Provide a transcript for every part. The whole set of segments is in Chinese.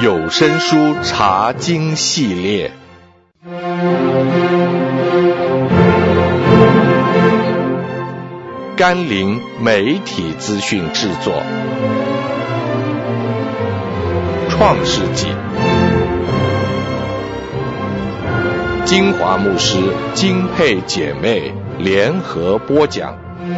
有声书查经系列，甘霖媒体资讯制作，创世纪，金华牧师金佩姐妹联合播讲。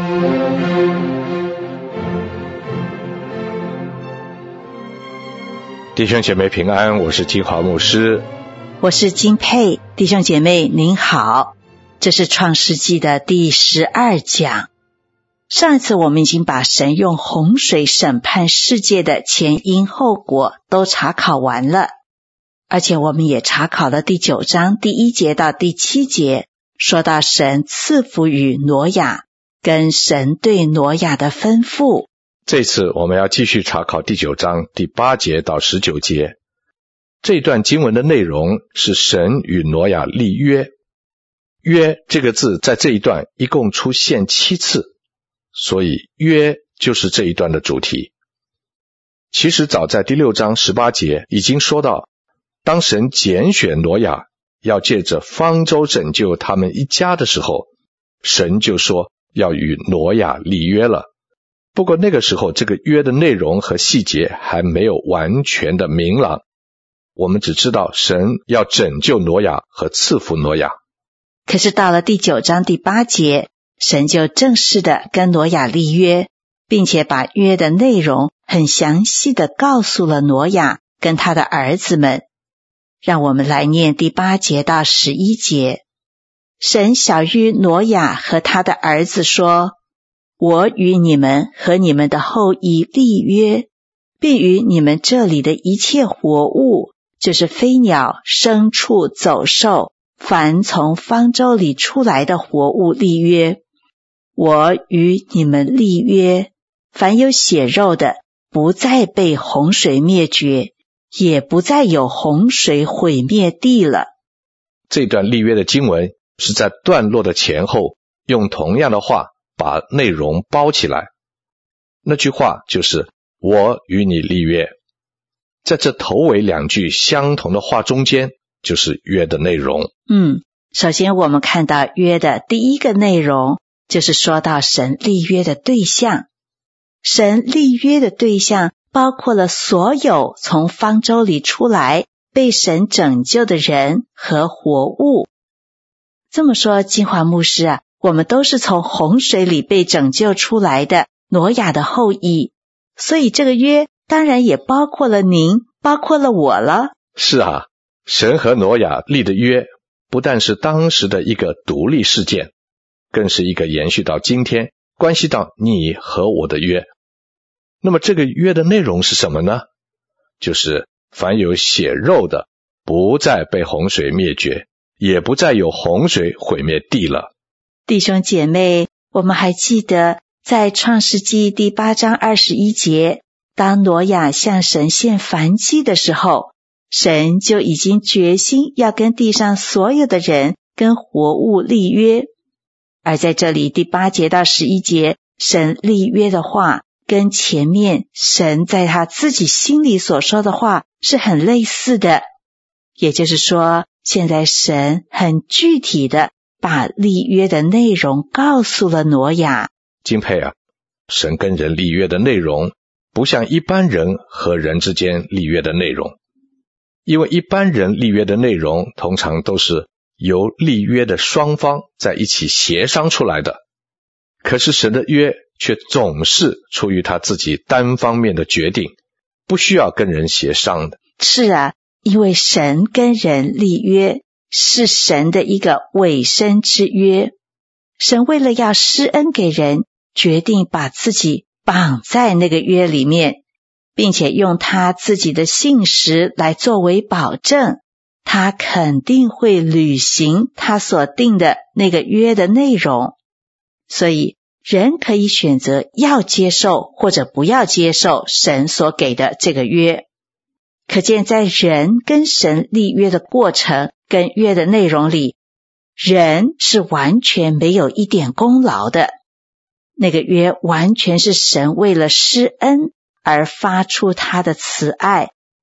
弟兄姐妹平安，我是金华牧师， 我是金佩。弟兄姐妹您好，这是创世纪的第12讲。上一次我们已经把神用洪水审判世界的前因后果都查考完了，而且我们也查考了第9章第1节到第7节，说到神赐福于挪亚跟神对挪亚的吩咐。 这次我们要继续查考第9章第8节到19节。这段经文的内容是神与挪亚立约。约这个字在这一段一共出现7次，所以约就是这一段的主题。其实早在第6章18节已经说到，当神拣选挪亚要借着方舟拯救他们一家的时候，神就说要与挪亚立约了。不过那个时候这个约的内容和细节还没有完全的明朗，我们只知道神要拯救挪亚和赐福挪亚。 可是到了第9章第8节，神就正式的跟挪亚立约，并且把约的内容很详细的告诉了挪亚跟他的儿子们。让我们来念第8节到11节。神晓谕挪亚和他的儿子说，我与你们和你们的后裔立约，并与你们这里的一切活物，就是飞鸟、牲畜、走兽，凡从方舟里出来的活物立约。我与你们立约，凡有血肉的，不再被洪水灭绝，也不再有洪水毁灭地了。 这段立约的经文是在段落的前后用同样的话把内容包起来。那句话就是我与你立约，在这头尾2句相同的话中间就是约的内容。 首先我们看到约的第一个内容，就是说到神立约的对象。神立约的对象包括了所有从方舟里出来被神拯救的人和活物。这么说，金华牧师啊，我们都是从洪水里被拯救出来的挪亚的后裔，所以这个约当然也包括了您，包括了我了。 是啊，神和挪亚立的约不但是当时的一个独立事件，更是一个延续到今天，关系到你和我的约。那么这个约的内容是什么呢？就是凡有血肉的，不再被洪水灭绝，也不再有洪水毁灭地了。 弟兄姐妹，我们还记得在创世纪第8章21节，当挪亚向神献燔祭的时候，神就已经决心要跟地上所有的人跟活物立约。而在这里第8节到11节，神立约的话跟前面神在他自己心里所说的话是很类似的。也就是说，现在神很具体的把立约的内容告诉了挪亚。 敬佩啊，神跟人立约的内容不像一般人和人之间立约的内容，因为一般人立约的内容通常都是由立约的双方在一起协商出来的，可是神的约却总是出于他自己单方面的决定，不需要跟人协商的。 是啊，因为神跟人立约是神的一个委身之约。神为了要施恩给人，决定把自己绑在那个约里面，并且用他自己的信实来作为保证，他肯定会履行他所定的那个约的内容。所以人可以选择要接受或者不要接受神所给的这个约。可见在人跟神立约的过程跟约的内容里，人是完全没有一点功劳的。那个约完全是神为了施恩而发出他的慈爱，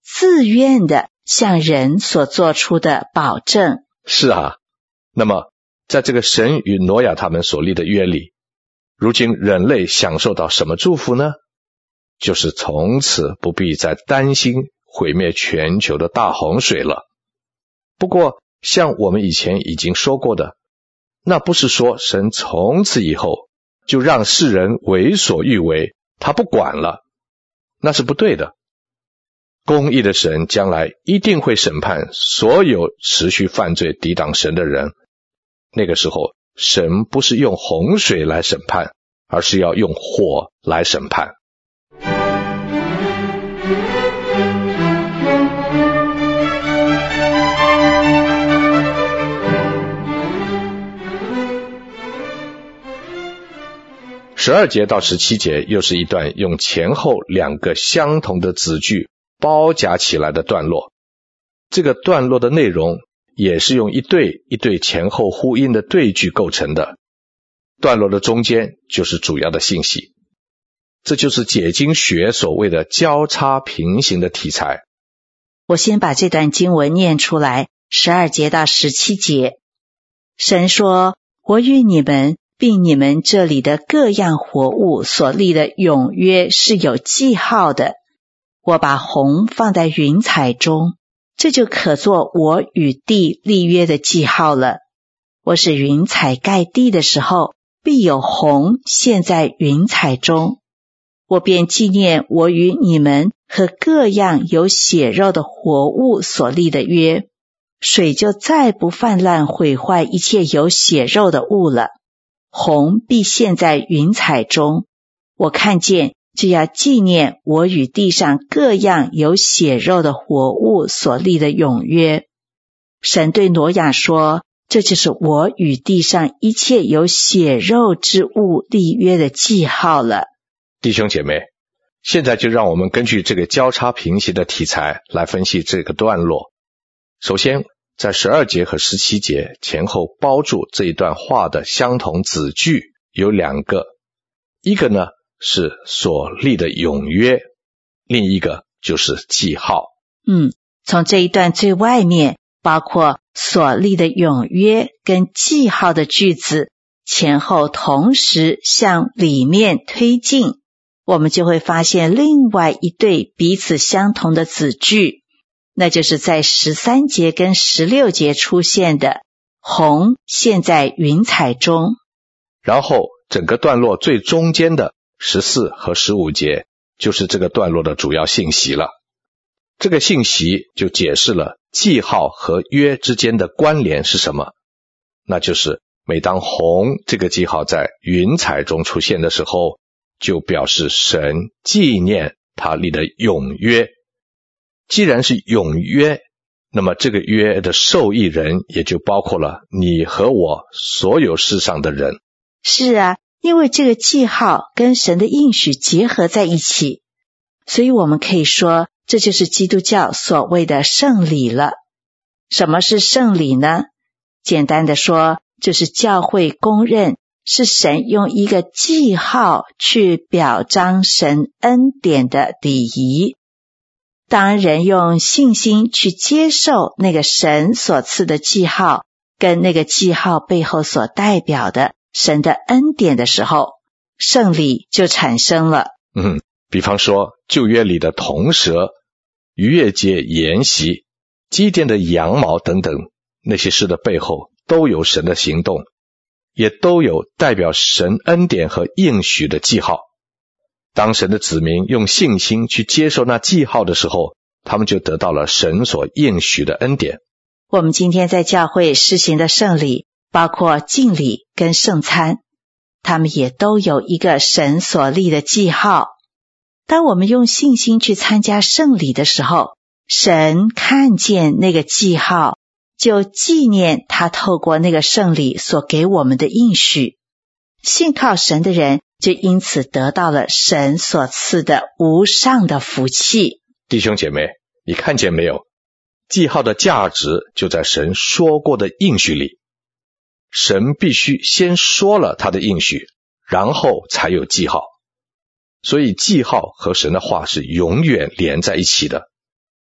自愿的向人所做出的保证。 是啊，那么在这个神与挪亚他们所立的约里，如今人类享受到什么祝福呢？就是从此不必再担心毁灭全球的大洪水了。不过像我们以前已经说过的，那不是说神从此以后就让世人为所欲为，他不管了，那是不对的。公义的神将来一定会审判所有持续犯罪抵挡神的人，那个时候神不是用洪水来审判，而是要用火来审判。12节到17节又是一段用前后两个相同的子句包夹起来的段落。这个段落的内容也是用一对一对前后呼应的对句构成的。段落的中间就是主要的信息。这就是解经学所谓的交叉平行的题材。 我先把这段经文念出来，12节到17节。神说，我与你们并你们这里的各样活物所立的永约是有记号的。我把虹放在云彩中，这就可做我与地立约的记号了。我使云彩盖地的时候，必有虹现在云彩中。我便纪念我与你们和各样有血肉的活物所立的约，水就再不泛滥毁坏一切有血肉的物了。虹必现在云彩中，我看见就要纪念我与地上各样有血肉的活物所立的永约。神对挪亚说，这就是我与地上一切有血肉之物立约的记号了。 弟兄姐妹，现在就让我们根据这个交叉平行的题材来分析这个段落。首先在12节和17节前后包住这一段话的相同子句有两个，一个呢是所立的永约，另一个就是记号。 从这一段最外面包括所立的永约跟记号的句子前后同时向里面推进，我们就会发现另外一对彼此相同的子句，那就是在13节跟16节出现的虹现在云彩中。 然后整个段落最中间的14和15节就是这个段落的主要信息了。这个信息就解释了记号和约之间的关联是什么，那就是每当虹这个记号在云彩中出现的时候，就表示神纪念他立的永约。既然是永约，那么这个约的受益人也就包括了你和我所有世上的人。 是啊，因为这个记号跟神的应许结合在一起，所以我们可以说这就是基督教所谓的圣礼了。什么是圣礼呢？简单的说，就是教会公认是神用一个记号去表彰神恩典的礼仪。当人用信心去接受那个神所赐的记号，跟那个记号背后所代表的神的恩典的时候，圣礼就产生了。 比方说旧约里的铜蛇、逾越节筵席、基甸的羊毛等等，那些事的背后都有神的行动，也都有代表神恩典和应许的记号。当神的子民用信心去接受那记号的时候，他们就得到了神所应许的恩典。 我们今天在教会施行的圣礼，包括敬礼跟圣餐，他们也都有一个神所立的记号。当我们用信心去参加圣礼的时候，神看见那个记号，就纪念他透过那个圣礼所给我们的应许。信靠神的人就因此得到了神所赐的无上的福气。 弟兄姐妹，你看见没有？记号的价值就在神说过的应许里。神必须先说了他的应许，然后才有记号。所以记号和神的话是永远连在一起的。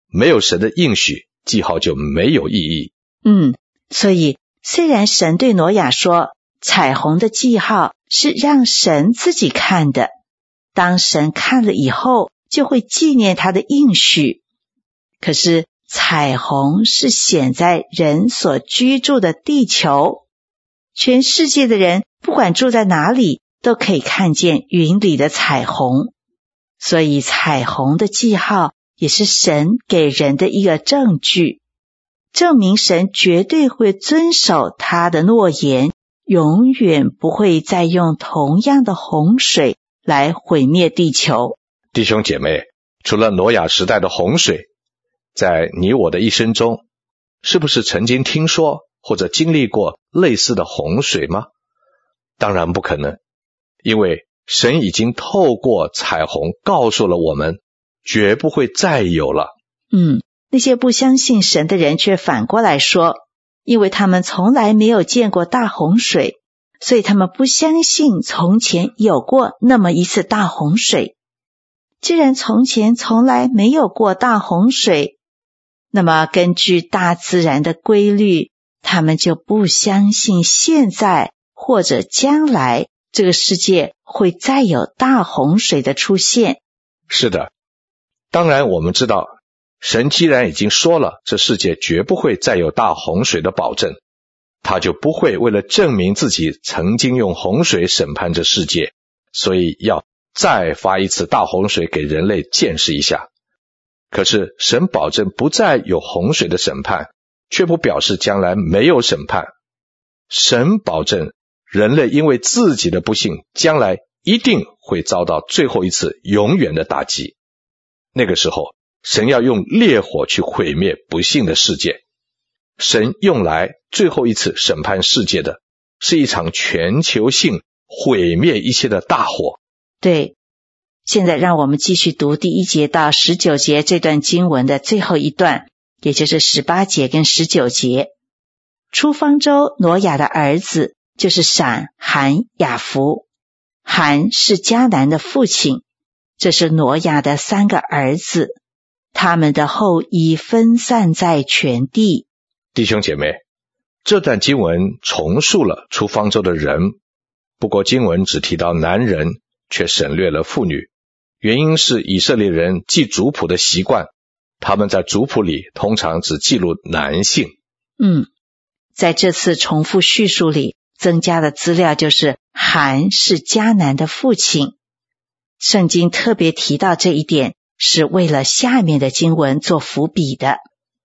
没有神的应许，记号就没有意义。 所以虽然神对挪亚说，彩虹的记号是让神自己看的，当神看了以后，就会纪念他的应许。可是彩虹是显在人所居住的地球，全世界的人不管住在哪里，都可以看见云里的彩虹。所以彩虹的记号也是神给人的一个证据，证明神绝对会遵守他的诺言，永远不会再用同样的洪水来毁灭地球。 弟兄姐妹，除了挪亚时代的洪水，在你我的一生中，是不是曾经听说或者经历过类似的洪水吗？当然不可能，因为神已经透过彩虹告诉了我们，绝不会再有了。 那些不相信神的人却反过来说，因为他们从来没有见过大洪水，所以他们不相信从前有过那么一次大洪水。既然从前从来没有过大洪水，那么根据大自然的规律，他们就不相信现在或者将来这个世界会再有大洪水的出现。 是的，当然我们知道，神既然已经说了这世界绝不会再有大洪水的保证，他就不会为了证明自己曾经用洪水审判这世界，所以要再发一次大洪水给人类见识一下。可是神保证不再有洪水的审判，却不表示将来没有审判。神保证人类因为自己的不幸，将来一定会遭到最后一次永远的打击。那个时候，神要用烈火去毁灭不幸的世界。神用来最后一次审判世界的，是一场全球性毁灭一切的大火。 对，现在让我们继续读第1节到19节这段经文的最后一段，也就是18节跟19节。出方舟挪亚的儿子就是闪、含、雅弗。含是迦南的父亲，这是挪亚的3个儿子，他们的后裔分散在全地。 弟兄姐妹，这段经文重述了出方舟的人，不过经文只提到男人，却省略了妇女。原因是以色列人记族谱的习惯，他们在族谱里通常只记录男性。 在这次重复叙述里增加的资料就是含是迦南的父亲。圣经特别提到这一点，是为了下面的经文做伏笔的。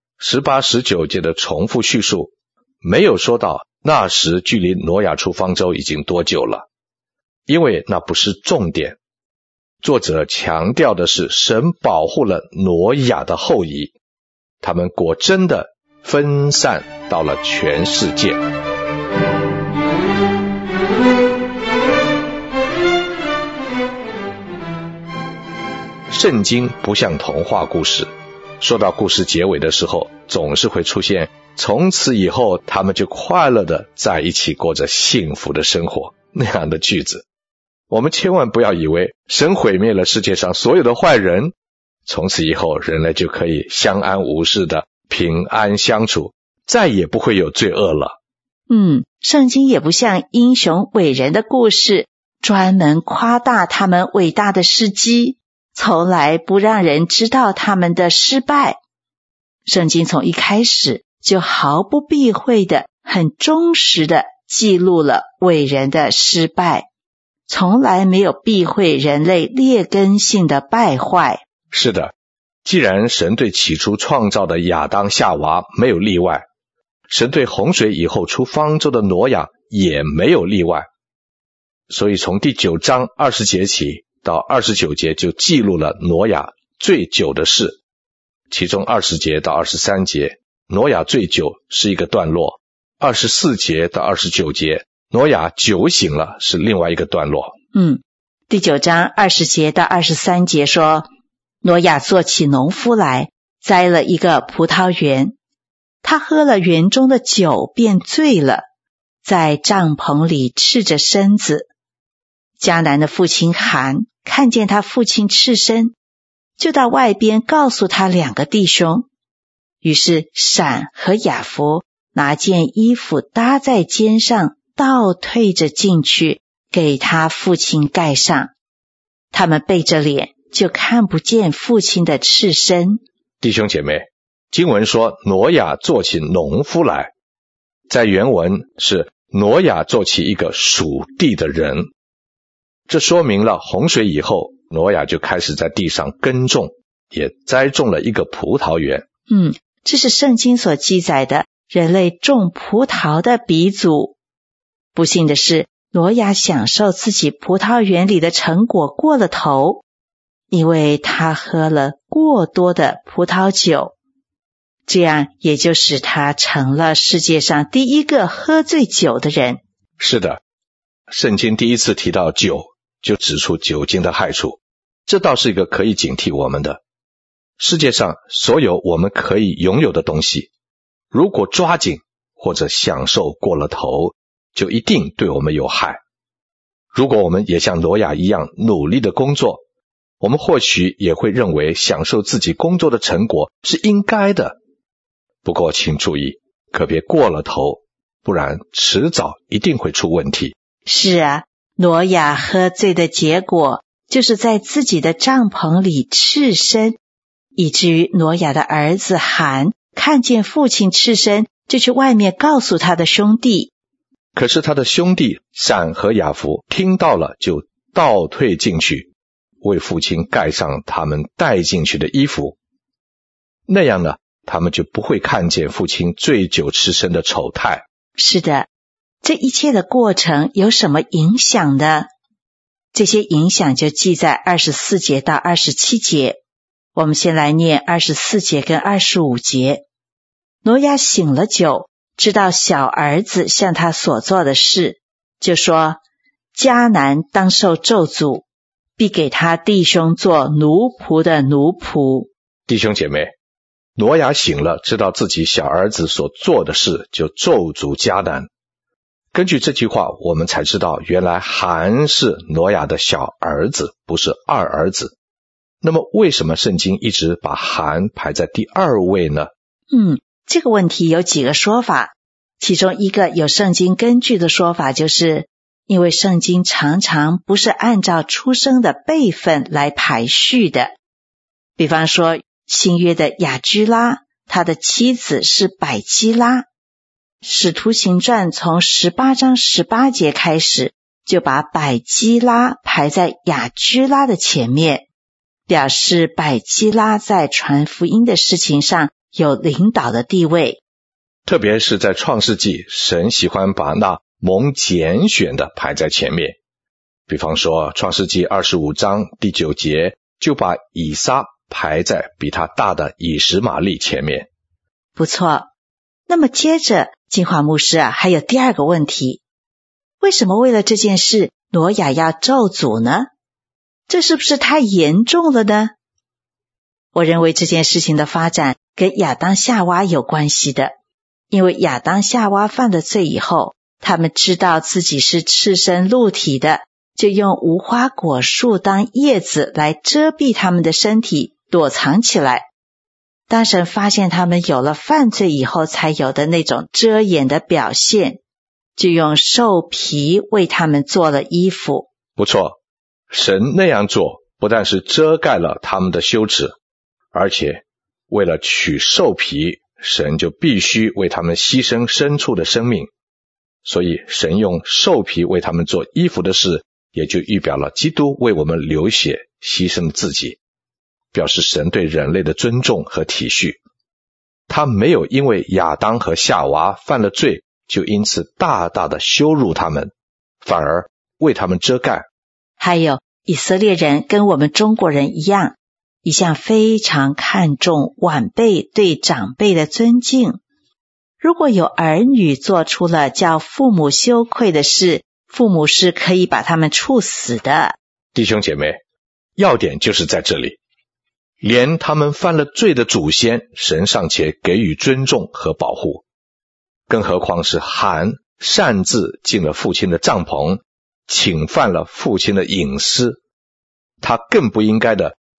18、19节的重复叙述没有说到那时距离挪亚出方舟已经多久了，因为那不是重点。作者强调的是神保护了挪亚的后裔，他们果真的分散到了全世界。圣经不像童话故事，说到故事结尾的时候，总是会出现从此以后他们就快乐的在一起过着幸福的生活那样的句子。我们千万不要以为神毁灭了世界上所有的坏人，从此以后人类就可以相安无事的平安相处，再也不会有罪恶了。 圣经也不像英雄伟人的故事，专门夸大他们伟大的事迹，从来不让人知道他们的失败。圣经从一开始就毫不避讳的、很忠实的记录了伟人的失败，从来没有避讳人类劣根性的败坏。 是的，既然神对起初创造的亚当夏娃没有例外，神对洪水以后出方舟的挪亚也没有例外，所以从第9章20节起到29节就记录了挪亚醉酒的事。其中20节到23节挪亚醉酒是一个段落，24节到29节挪亚酒醒了是另外一个段落。 第9章20节到23节说，挪亚做起农夫来，栽了一个葡萄园，他喝了园中的酒便醉了，在帐篷里赤着身子。迦南的父亲含看见他父亲赤身， 就到外边告诉他两个弟兄。于是闪和雅弗拿件衣服搭在肩上，倒退着进去，给他父亲盖上。他们背着脸，就看不见父亲的赤身。 弟兄姐妹，经文说挪亚做起农夫来，在原文是挪亚做起一个属地的人。这说明了洪水以后，挪亚就开始在地上耕种，也栽种了一个葡萄园。 这是圣经所记载的人类种葡萄的鼻祖。不幸的是，挪亚享受自己葡萄园里的成果过了头，因为他喝了过多的葡萄酒，这样也就使他成了世界上第一个喝醉酒的人。 是的，圣经第一次提到酒，就指出酒精的害处，这倒是一个可以警惕我们的。世界上所有我们可以拥有的东西，如果抓紧或者享受过了头，就一定对我们有害。如果我们也像挪亚一样努力的工作，我们或许也会认为享受自己工作的成果是应该的。不过请注意，可别过了头，不然迟早一定会出问题。 是啊，挪亚喝醉的结果就是在自己的帐篷里赤身，以至于挪亚的儿子含看见父亲赤身，就去外面告诉他的兄弟。 可是他的兄弟闪和雅弗听到了，就倒退进去，为父亲盖上他们带进去的衣服。那样呢，他们就不会看见父亲醉酒赤身的丑态。 是的，这一切的过程有什么影响呢？这些影响就记在24节到27节。我们先来念24节跟25节。挪亚醒了酒，知道小儿子向他所做的事，就说：迦南当受咒诅，必给他弟兄做奴仆的奴仆。 弟兄姐妹，挪亚醒了，知道自己小儿子所做的事，就咒诅迦南。根据这句话，我们才知道原来含是挪亚的小儿子，不是二儿子。那么为什么圣经一直把含排在第二位呢？ 这个问题有几个说法，其中一个有圣经根据的说法，就是因为圣经常常不是按照出生的辈分来排序的。比方说新约的亚居拉，他的妻子是百基拉。使徒行传从18章18节开始，就把百基拉排在亚居拉的前面，表示百基拉在传福音的事情上有领导的地位。 特别是在创世纪，神喜欢把那蒙拣选的排在前面。比方说创世纪25章第9节，就把以撒排在比他大的以实玛利前面。 不错。那么接着金华牧师还有第二个问题，为什么为了这件事挪亚要咒诅呢？这是不是太严重了呢？我认为这件事情的发展跟亚当夏娃有关系的，因为亚当夏娃犯了罪以后，他们知道自己是赤身露体的，就用无花果树当叶子来遮蔽他们的身体，躲藏起来。当神发现他们有了犯罪以后才有的那种遮掩的表现，就用兽皮为他们做了衣服。 不错，神那样做不但是遮盖了他们的羞耻，而且为了取兽皮，神就必须为他们牺牲牲畜的生命。所以神用兽皮为他们做衣服的事，也就预表了基督为我们流血牺牲自己，表示神对人类的尊重和体恤。他没有因为亚当和夏娃犯了罪，就因此大大的羞辱他们，反而为他们遮盖。 还有以色列人跟我们中国人一样，一向非常看重晚辈对长辈的尊敬。如果有儿女做出了叫父母羞愧的事，父母是可以把他们处死的。 弟兄姐妹，要点就是在这里。连他们犯了罪的祖先，神尚且给予尊重和保护，更何况是含擅自进了父亲的帐篷，侵犯了父亲的隐私，他更不应该的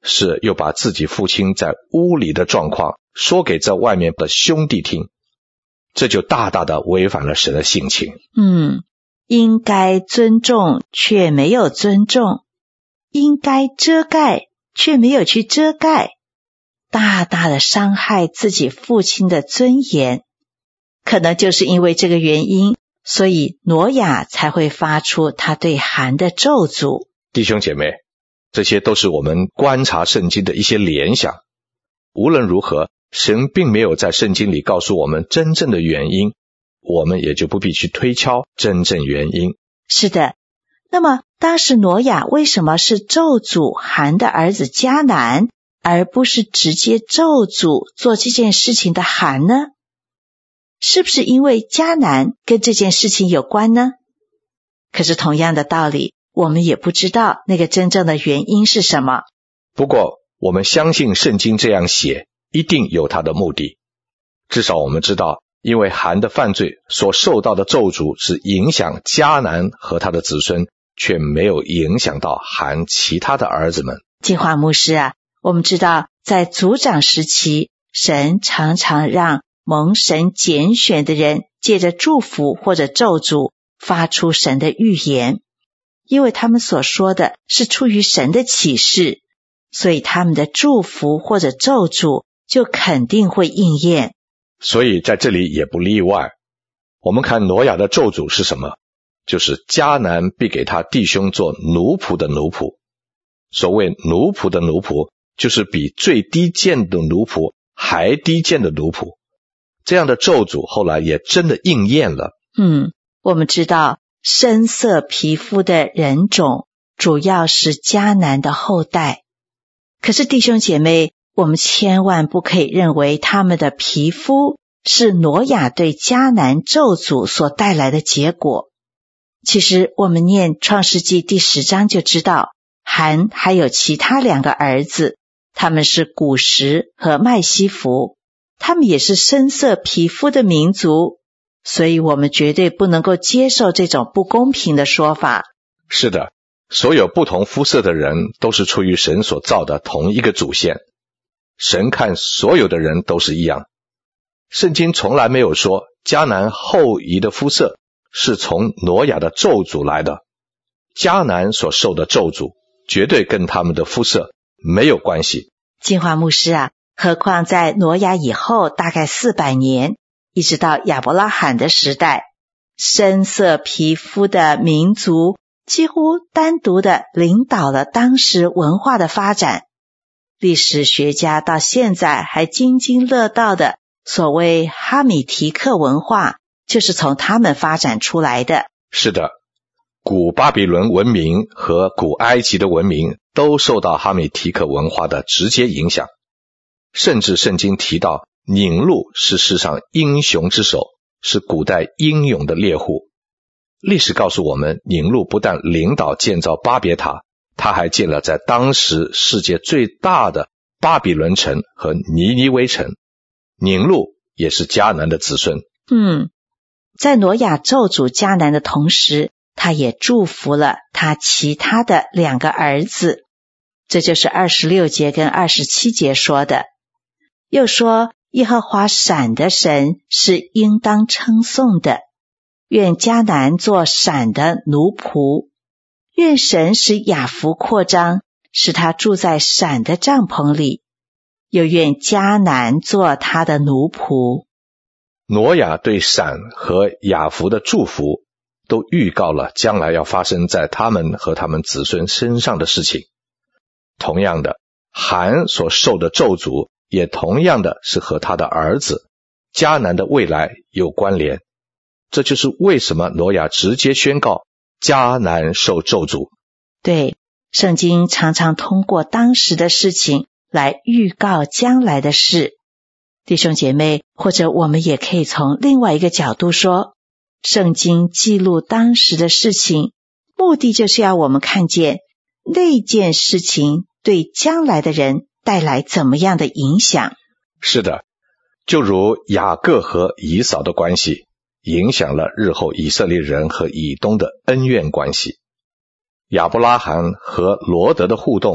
是又把自己父亲在屋里的状况说给在外面的兄弟听，这就大大的违反了神的性情。 应该尊重却没有尊重，应该遮盖却没有去遮盖，大大的伤害自己父亲的尊严。可能就是因为这个原因，所以挪亚才会发出他对含的咒诅。 弟兄姐妹，这些都是我们观察圣经的一些联想。无论如何，神并没有在圣经里告诉我们真正的原因，我们也就不必去推敲真正原因。 是的，那么当时挪亚为什么是咒诅含的儿子迦南，而不是直接咒诅做这件事情的含呢？是不是因为迦南跟这件事情有关呢？可是同样的道理，我们也不知道那个真正的原因是什么。 不过我们相信圣经这样写一定有它的目的。至少我们知道，因为含的犯罪所受到的咒诅是影响迦南和他的子孙，却没有影响到含其他的儿子们。 金华牧师啊，我们知道在族长时期，神常常让蒙神拣选的人借着祝福或者咒诅发出神的预言，因为他们所说的是出于神的启示，所以他们的祝福或者咒诅就肯定会应验。 所以在这里也不例外。我们看挪亚的咒诅是什么？就是迦南必给他弟兄做奴仆的奴仆。所谓奴仆的奴仆，就是比最低贱的奴仆还低贱的奴仆。这样的咒诅后来也真的应验了。 我们知道深色皮肤的人种主要是迦南的后代，可是弟兄姐妹，我们千万不可以认为他们的皮肤是挪亚对迦南咒诅所带来的结果。其实我们念创世纪第10章就知道，含还有其他2个儿子，他们是古实和麦西弗，他们也是深色皮肤的民族，所以我们绝对不能够接受这种不公平的说法。 是的，所有不同肤色的人都是出于神所造的同一个祖先。神看所有的人都是一样。圣经从来没有说迦南后裔的肤色是从挪亚的咒诅来的。迦南所受的咒诅绝对跟他们的肤色没有关系。 金华牧师啊，何况在挪亚以后大概400年，一直到亚伯拉罕的时代，深色皮肤的民族几乎单独的领导了当时文化的发展。历史学家到现在还津津乐道的所谓哈米提克文化，就是从他们发展出来的。 是的，古巴比伦文明和古埃及的文明都受到哈米提克文化的直接影响。甚至圣经提到宁录是世上英雄之首，是古代英勇的猎户。历史告诉我们，宁录不但领导建造巴别塔，他还建了在当时世界最大的巴比伦城和尼尼微城。宁录也是迦南的子孙。 在挪亚咒诅迦南的同时，他也祝福了他其他的2个儿子，这就是26节跟27节说的。又说，耶和华闪的神是应当称颂的，愿迦南做闪的奴仆，愿神使雅弗扩张，使他住在闪的帐篷里，又愿迦南做他的奴仆。 挪亚对闪和雅弗的祝福都预告了将来要发生在他们和他们子孙身上的事情。同样的，含所受的咒诅也同样的是和他的儿子迦南的未来有关联。这就是为什么挪亚直接宣告迦南受咒诅。 对，圣经常常通过当时的事情来预告将来的事。弟兄姐妹，或者我们也可以从另外一个角度说，圣经记录当时的事情，目的就是要我们看见那件事情对将来的人带来怎么样的影响。 是的，就如雅各和以扫的关系影响了日后以色列人和以东的恩怨关系，亚伯拉罕和罗得的互动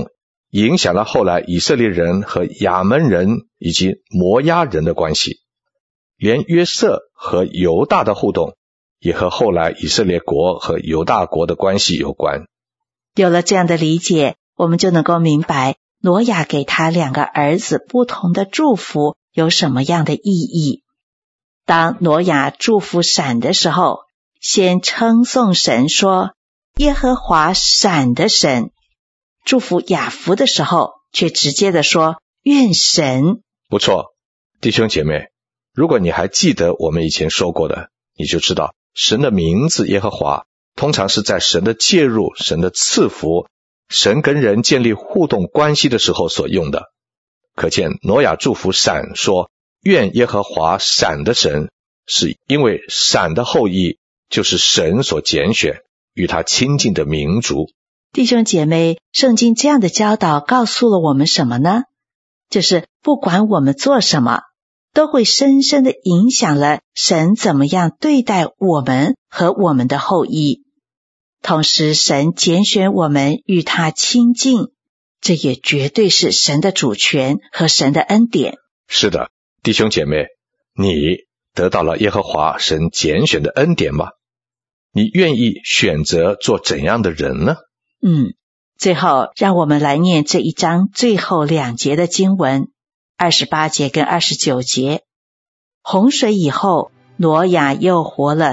影响了后来以色列人和亚扪人以及摩押人的关系。连约瑟和犹大的互动也和后来以色列国和犹大国的关系有关。 有了这样的理解，我们就能够明白挪亚给他2个儿子不同的祝福有什么样的意义。当挪亚祝福闪的时候，先称颂神说耶和华闪的神，祝福雅弗的时候却直接的说愿神。 不错，弟兄姐妹，如果你还记得我们以前说过的，你就知道神的名字耶和华通常是在神的介入、神的赐福、神跟人建立互动关系的时候所用的。可见挪亚祝福闪说愿耶和华闪的神，是因为闪的后裔就是神所拣选与他亲近的民族。 弟兄姐妹，圣经这样的教导告诉了我们什么呢？就是不管我们做什么，都会深深地影响了神怎么样对待我们和我们的后裔。同时神拣选我们与他亲近，这也绝对是神的主权和神的恩典。 是的，弟兄姐妹，你得到了耶和华神拣选的恩典吗？你愿意选择做怎样的人呢？ 最后让我们来念这一章最后2节的经文，28节跟29节。洪水以后，挪亚又活了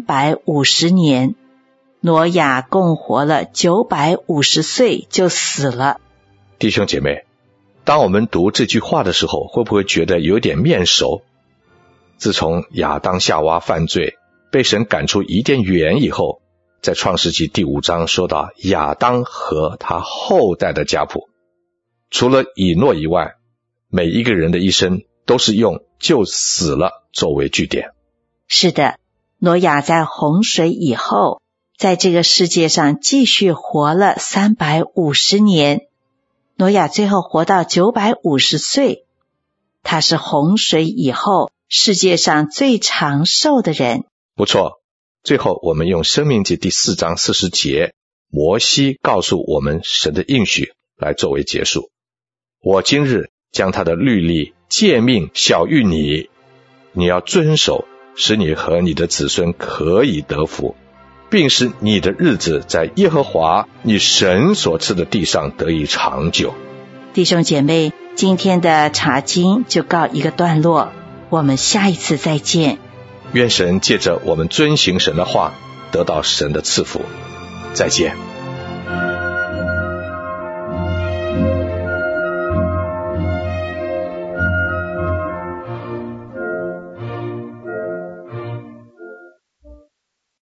350年，挪亚共活了950岁就死了。 弟兄姐妹，当我们读这句话的时候，会不会觉得有点面熟？自从亚当夏娃犯罪被神赶出伊甸园以后，在创世纪第5章说到亚当和他后代的家谱，除了以诺以外，每一个人的一生都是用就死了作为句点。 是的，挪亚在洪水以后，在这个世界上继续活了350年，挪亚最后活到950岁，他是洪水以后世界上最长寿的人。 不错，最后我们用申命记第4章40节，摩西告诉我们神的应许来作为结束。我今日将他的律例诫命晓谕你，你要遵守，使你和你的子孙可以得福，并使你的日子在耶和华你神所赐的地上得以长久。 弟兄姐妹，今天的查经就告一个段落，我们下一次再见。 愿神借着我们遵行神的话，得到神的赐福。再见。